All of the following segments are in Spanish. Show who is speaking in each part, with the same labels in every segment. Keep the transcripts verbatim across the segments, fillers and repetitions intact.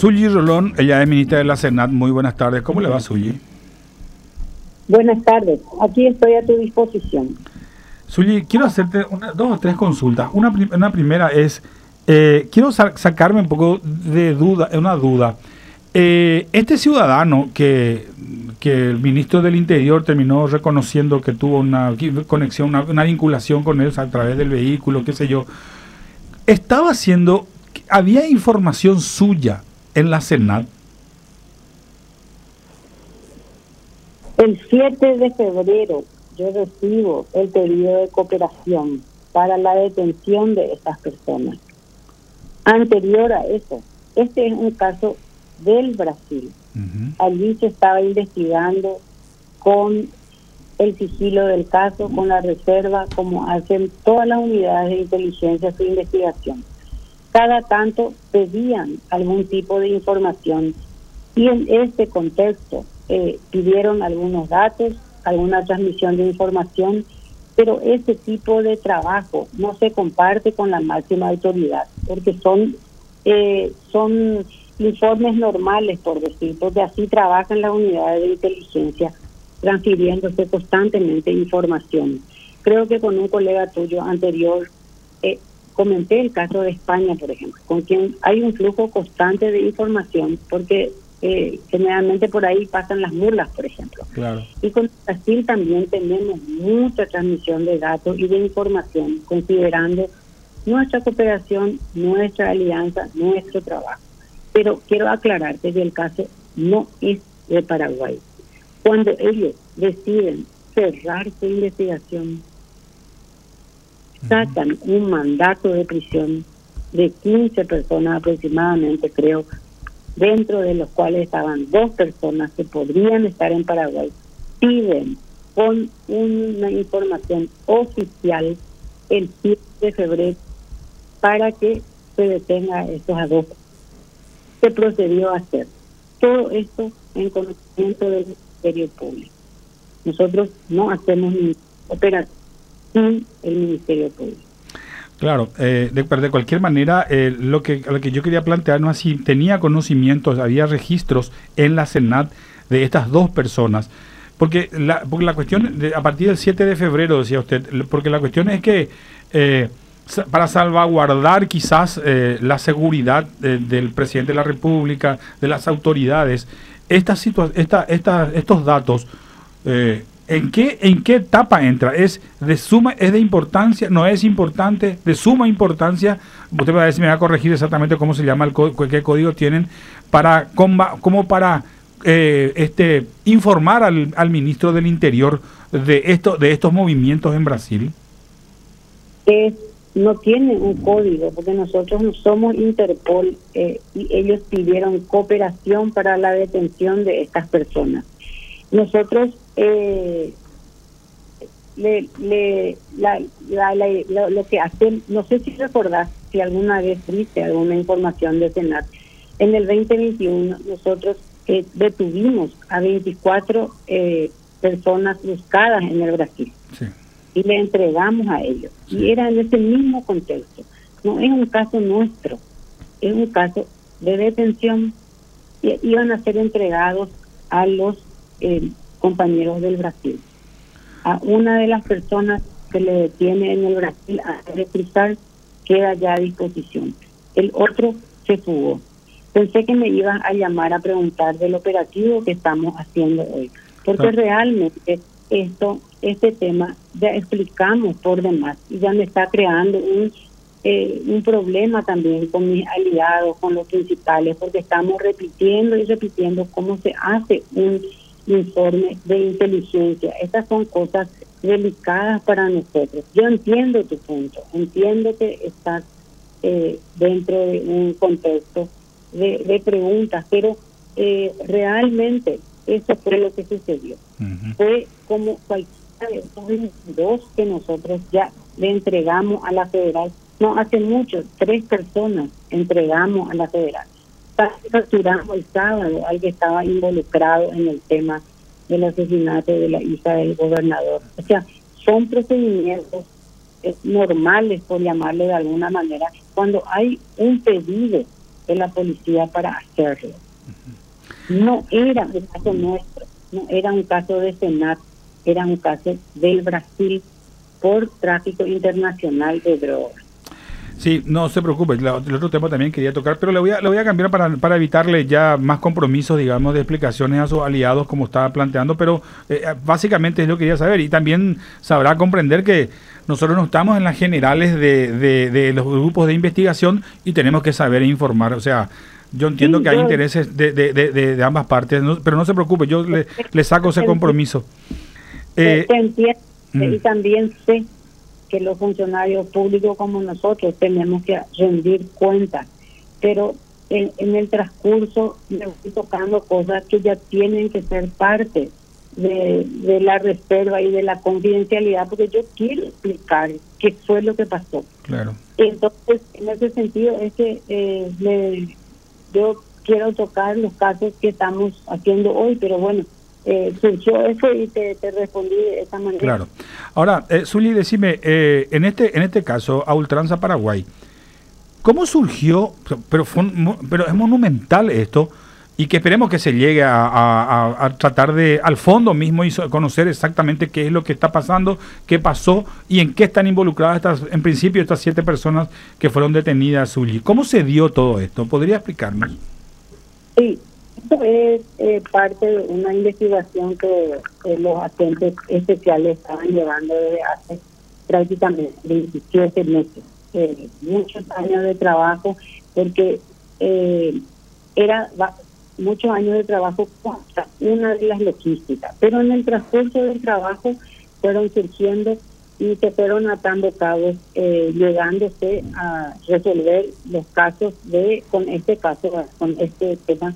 Speaker 1: Zully Rolón, ella es ministra de la Senat. Muy buenas tardes. ¿Cómo le va, Zully?
Speaker 2: Buenas tardes. Aquí estoy a tu disposición.
Speaker 1: Zully, quiero hacerte una, dos o tres consultas. Una, una primera es, eh, quiero sa sacarme un poco de duda, una duda. Eh, este ciudadano que, que el ministro del Interior terminó reconociendo que tuvo una conexión, una, una vinculación con él a través del vehículo, qué sé yo, estaba haciendo, había información suya en la Senat.
Speaker 2: El siete de febrero yo recibo el pedido de cooperación para la detención de estas personas. Anterior a eso, este es un caso del Brasil. Uh-huh. Allí se estaba investigando con el sigilo del caso, con la reserva, como hacen todas las unidades de inteligencia su investigación. Cada tanto pedían algún tipo de información y en este contexto eh, pidieron algunos datos, alguna transmisión de información, pero ese tipo de trabajo no se comparte con la máxima autoridad, porque son eh, son informes normales, por decir, porque así trabajan las unidades de inteligencia, transfiriéndose constantemente información. Creo que con un colega tuyo anterior eh, comenté el caso de España, por ejemplo, con quien hay un flujo constante de información, porque eh, generalmente por ahí pasan las mulas, por ejemplo.
Speaker 1: Claro.
Speaker 2: Y con Brasil también tenemos mucha transmisión de datos y de información, considerando nuestra cooperación, nuestra alianza, nuestro trabajo. Pero quiero aclararte que el caso no es de Paraguay. Cuando ellos deciden cerrar su investigación, sacan un mandato de prisión de quince personas aproximadamente, creo, dentro de los cuales estaban dos personas que podrían estar en Paraguay, piden con una información oficial el siete de febrero para que se detenga a estos a dos. Se procedió a hacer todo esto en conocimiento del Ministerio Público. Nosotros no hacemos ni operación sin el Ministerio Público.
Speaker 1: Claro, eh, de, de cualquier manera, eh, lo que lo que yo quería plantear no es si tenía conocimientos, había registros en la Senat de estas dos personas, porque la, porque la cuestión, de, a partir del siete de febrero, decía usted, porque la cuestión es que eh, para salvaguardar quizás eh, la seguridad de, del presidente de la República, de las autoridades, esta situa esta, esta, estos datos, eh, ¿en qué, ¿en qué etapa entra? ¿Es de suma, es de importancia, no es importante, de suma importancia? Usted va a ver si me va a corregir exactamente cómo se llama, el qué código tienen, para como para eh, este informar al, al ministro del Interior de, esto, de estos movimientos en Brasil.
Speaker 2: Es no tiene un código, porque nosotros no somos Interpol eh, y ellos pidieron cooperación para la detención de estas personas. Nosotros eh, le, le, la, la, la, la, lo que hacen, no sé si recordás, si alguna vez viste alguna información de Senat, en el veinte veintiuno nosotros eh, detuvimos a veinticuatro eh, personas buscadas en el Brasil. Sí. Y le entregamos a ellos. Sí. Y era en ese mismo contexto. No es un caso nuestro, es un caso de detención. Y iban a ser entregados a los eh, compañeros del Brasil. A una de las personas que le detiene en el Brasil a cruzar queda ya a disposición. El otro se fugó. Pensé que me ibas a llamar a preguntar del operativo que estamos haciendo hoy. Porque ah. realmente esto, este tema ya explicamos por demás y ya me está creando un, eh, un problema también con mis aliados, con los principales, porque estamos repitiendo y repitiendo cómo se hace un informe de inteligencia. Estas son cosas delicadas para nosotros. Yo entiendo tu punto, entiendo que estás eh, dentro de un contexto de, de preguntas, pero eh, realmente eso fue lo que sucedió. Uh-huh. Fue como cualquiera de esos dos que nosotros ya le entregamos a la federal. No hace mucho, tres personas entregamos a la federal. Capturamos el sábado al que estaba involucrado en el tema del asesinato de la hija del gobernador. O sea, son procedimientos eh, normales, por llamarle de alguna manera, cuando hay un pedido de la policía para hacerlo. No era un caso nuestro, no era un caso de Senat, era un caso del Brasil por tráfico internacional de drogas.
Speaker 1: Sí, no se preocupe, el otro tema también quería tocar, pero le voy a, le voy a cambiar para, para evitarle ya más compromisos, digamos, de explicaciones a sus aliados, como estaba planteando, pero eh, básicamente es lo que quería saber, y también sabrá comprender que nosotros no estamos en las generales de, de, de los grupos de investigación y tenemos que saber informar, o sea, yo entiendo sí, que hay yo, intereses de, de, de, de ambas partes, no, pero no se preocupe, yo le, le saco ese compromiso.
Speaker 2: Eh, te entiendo, mm. y también sé que los funcionarios públicos como nosotros tenemos que rendir cuentas, pero en, en el transcurso me estoy tocando cosas que ya tienen que ser parte de, de la reserva y de la confidencialidad, porque yo quiero explicar qué fue lo que pasó.
Speaker 1: Claro.
Speaker 2: Entonces, en ese sentido es que eh, me, yo quiero tocar los casos que estamos haciendo hoy, pero bueno, Eh, surgió eso y te, te respondí de esa manera.
Speaker 1: Claro. Ahora, eh, Zuli, decime, eh, en este en este caso, a Ultranza Paraguay, ¿cómo surgió? Pero, fue, pero es monumental esto, y que esperemos que se llegue a, a, a tratar de, al fondo mismo, y conocer exactamente qué es lo que está pasando, qué pasó y en qué están involucradas estas, en principio, estas siete personas que fueron detenidas, Zuli. ¿Cómo se dio todo esto? ¿Podría explicarnos?
Speaker 2: Sí. Esto es eh, parte de una investigación que eh, los agentes especiales estaban llevando desde hace prácticamente veintisiete meses, eh, muchos años de trabajo, porque eh, era va, muchos años de trabajo contra una de las logísticas, pero en el transcurso del trabajo fueron surgiendo y se fueron atando cabos, eh, llegándose a resolver los casos de, con este caso, con este tema,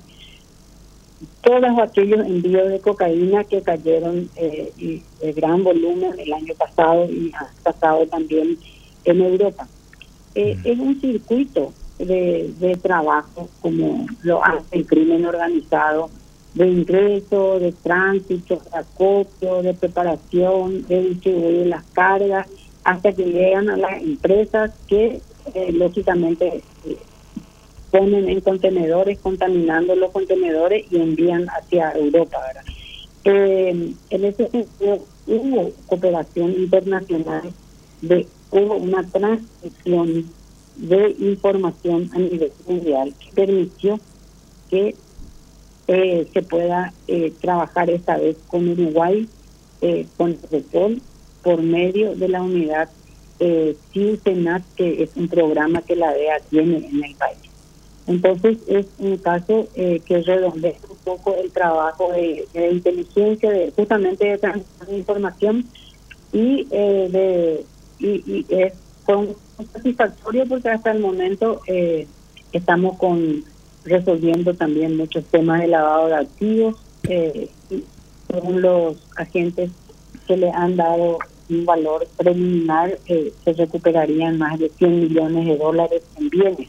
Speaker 2: todos aquellos envíos de cocaína que cayeron eh, y de gran volumen el año pasado y ha pasado también en Europa. Eh, es un circuito de, de trabajo, como lo hace el crimen organizado, de ingreso, de tránsito, de acopio, de preparación, de distribuir las cargas, hasta que llegan a las empresas que eh, lógicamente eh, ponen en contenedores, contaminando los contenedores y envían hacia Europa, ¿verdad? Eh, en ese sentido hubo cooperación internacional, de, hubo una transmisión de información a nivel mundial que permitió que eh, se pueda eh, trabajar esta vez con Uruguay, eh, con Repol, por medio de la unidad eh, CIUSENAT, que es un programa que la D E A tiene en el país. Entonces es un caso eh, que redondea un poco el trabajo de, de inteligencia, de justamente de transmisión de información, y eh, de y, y es con satisfactorio porque hasta el momento eh, estamos con resolviendo también muchos temas de lavado de activos, eh, y según los agentes que le han dado un valor preliminar, eh, se recuperarían más de cien millones de dólares en bienes.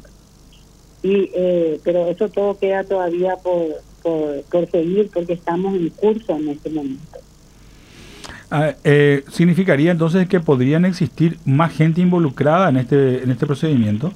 Speaker 2: Y eh, pero eso todo queda todavía por, por, por seguir, porque estamos en curso en este momento.
Speaker 1: Ah, eh, ¿Significaría entonces que podrían existir más gente involucrada en este en este procedimiento?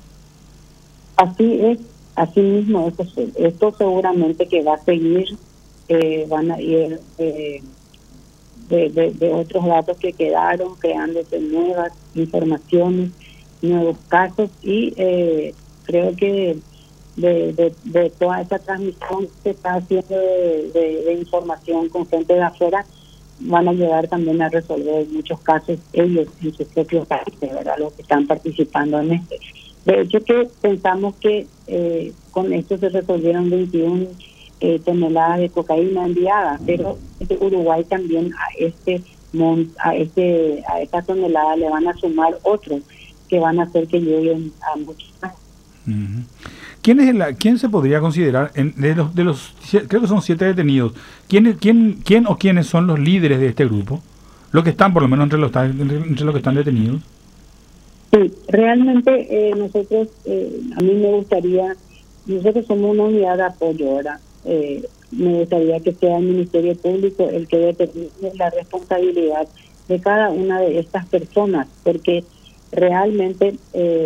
Speaker 2: Así es, así mismo es. Esto seguramente que va a seguir, eh, van a ir eh, de, de, de otros datos que quedaron, creándose nuevas informaciones, nuevos casos, y eh, creo que De, de, de toda esa transmisión que se está haciendo de, de, de información con gente de afuera, van a llegar también a resolver muchos casos ellos en sus propios países, ¿verdad? Los que están participando en este. De hecho, que pensamos que eh, con esto se resolvieron veintiuna eh, toneladas de cocaína enviadas, pero este Uruguay también a este a este a esta tonelada le van a sumar otros que van a hacer que lleguen a muchos más.
Speaker 1: Uh-huh. ¿Quién es el, quién se podría considerar en, de los de los creo que son siete detenidos? ¿Quién quién quién o quiénes son los líderes de este grupo? Los que están por lo menos entre los entre, entre los que están detenidos.
Speaker 2: Sí, realmente eh, nosotros eh, a mí me gustaría, nosotros somos una unidad de apoyo, ¿verdad? Eh, me gustaría que sea el Ministerio Público el que determine la responsabilidad de cada una de estas personas, porque realmente eh,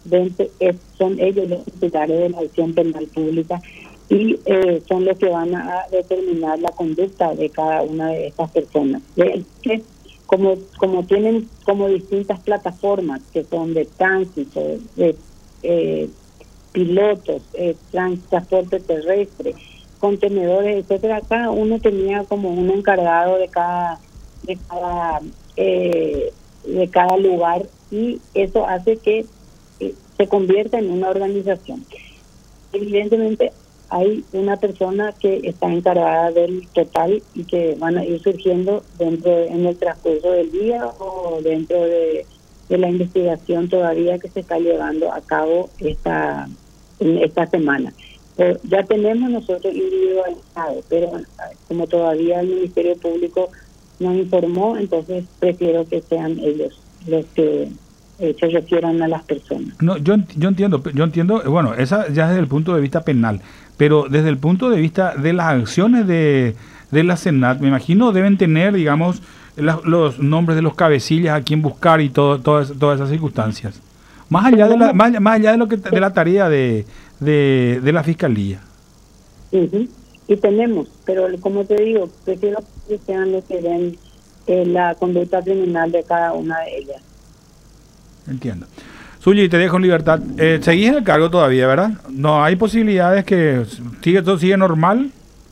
Speaker 2: dentro, es, son ellos los titulares de la acción penal pública y eh, son los que van a determinar la conducta de cada una de estas personas. De, que, como, como tienen como distintas plataformas que son de tránsito, de eh, pilotos, eh, trans, transporte terrestre, contenedores, etcétera, cada uno tenía como un encargado de cada de cada eh, de cada lugar, y eso hace que eh, se convierta en una organización. Evidentemente hay una persona que está encargada del total y que van a ir surgiendo dentro de, en el transcurso del día o dentro de, de la investigación todavía que se está llevando a cabo esta en esta semana. Pero ya tenemos nosotros individualizado, pero como todavía el Ministerio Público nos informó, entonces prefiero que sean ellos los que eh, se refieran a las personas.
Speaker 1: No, yo, yo entiendo, yo entiendo, bueno, esa ya desde el punto de vista penal, pero desde el punto de vista de las acciones de, de la Senat, me imagino deben tener, digamos, la, los nombres de los cabecillas a quien buscar y todo, todas, todas esas circunstancias. Más allá de la, más, más allá de lo que de la tarea de, de, de la Fiscalía.
Speaker 2: Uh-huh. Y tenemos, pero como te digo, prefiero que sean los que den eh, la conducta criminal de cada una de ellas.
Speaker 1: Entiendo. Zully, te dejo en libertad. Eh, seguís en el cargo todavía, ¿verdad? No hay posibilidades que sigue todo sigue normal.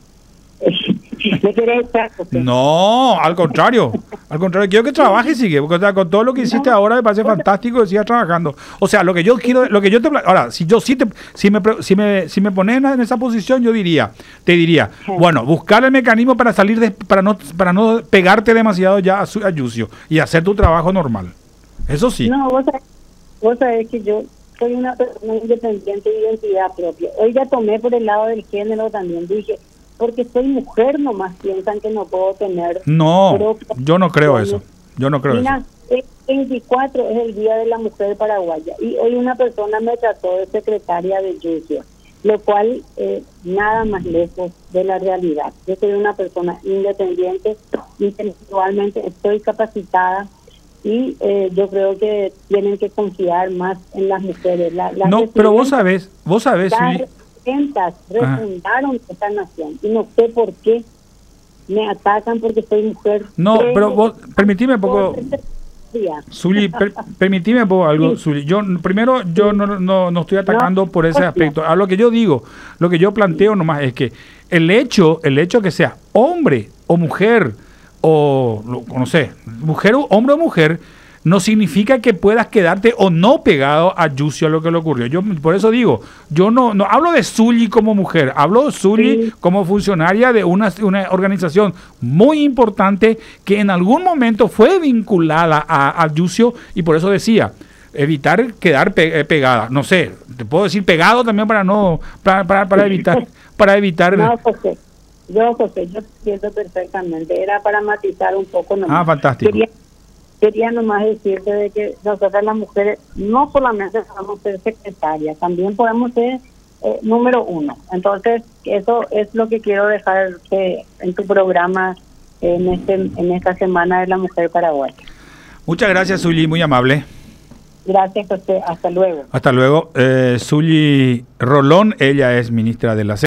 Speaker 2: ¿Me querés echar?
Speaker 1: No, al contrario. Al contrario, quiero que trabajes y sigue, porque o sea, con todo lo que hiciste ahora me parece fantástico que sigas trabajando. O sea, lo que yo quiero, lo que yo te ahora, si yo sí te si me si me si me pones en esa posición, yo diría, te diría, bueno, buscar el mecanismo para salir de, para no para no pegarte demasiado ya a, su, a Yucio y hacer tu trabajo normal. Eso sí.
Speaker 2: No, vos sabés, vos sabés que yo soy una persona independiente de identidad propia. Hoy ya tomé por el lado del género también, dije, porque soy mujer nomás piensan que no puedo tener...
Speaker 1: No, yo no creo eso, yo no creo
Speaker 2: Mira,
Speaker 1: eso.
Speaker 2: El veinticuatro es el Día de la Mujer Paraguaya y hoy una persona me trató de secretaria de Yucio, lo cual eh, nada más lejos de la realidad. Yo soy una persona independiente, intelectualmente estoy capacitada y eh, yo creo que tienen que confiar más en las mujeres. La, las
Speaker 1: no, pero vos sabés, vos sabés...
Speaker 2: Las refundaron esta nación y no sé por qué me atacan porque soy mujer.
Speaker 1: No, pero, pero vos, permitime un poco, Zully, per, permitime un poco algo, sí. Zully. Yo, primero, yo no, no, no estoy atacando no, por ese aspecto. A lo que yo digo, lo que yo planteo nomás es que el hecho, el hecho que sea hombre o mujer, o no sé, mujer o hombre o mujer, no significa que puedas quedarte o no pegado a Yucio a lo que le ocurrió. Yo por eso digo, yo no no hablo de Zully como mujer, hablo de Zully sí. como funcionaria de una, una organización muy importante que en algún momento fue vinculada a, a Yucio y por eso decía, evitar quedar pe, pegada. No sé, te puedo decir pegado también para no para, para, para evitar para evitar
Speaker 2: no, José, yo José, yo entiendo perfectamente, era para matizar un poco nomás.
Speaker 1: Ah, fantástico.
Speaker 2: Quería Quería nomás decirte de que nosotras las mujeres no solamente podemos ser secretarias, también podemos ser eh, número uno. Entonces, eso es lo que quiero dejar que, en tu programa en este en esta Semana de la Mujer Paraguaya.
Speaker 1: Muchas gracias, Zully, muy amable.
Speaker 2: Gracias, José. Hasta luego.
Speaker 1: Hasta luego. Eh, Zully Rolón, ella es ministra de la